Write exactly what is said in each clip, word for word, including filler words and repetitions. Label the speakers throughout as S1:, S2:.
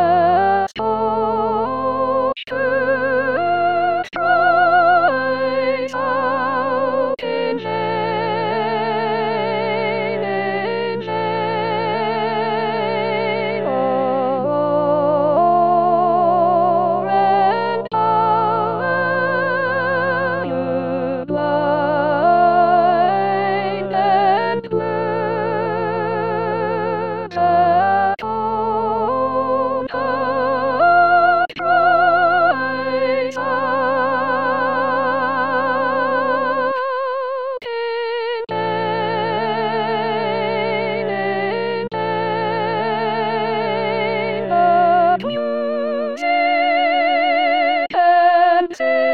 S1: Let's talk to rise out in vain, in vain. Oh, and are you blind and blue that don't have rise out in vain, in vain. But music and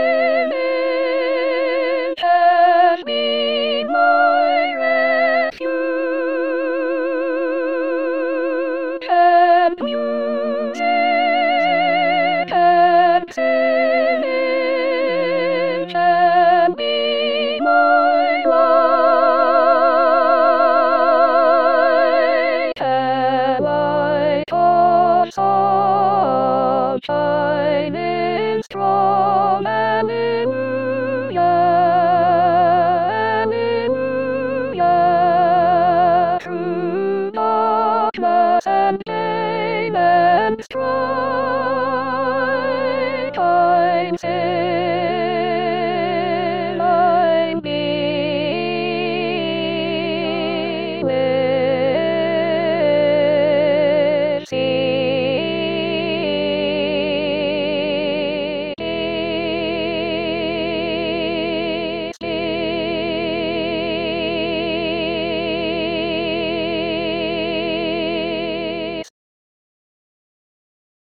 S1: singing has been my refuge, and music and singing can be my life. A light of sunshine shining strong, Alleluia, Alleluia, through darkness and pain and strife.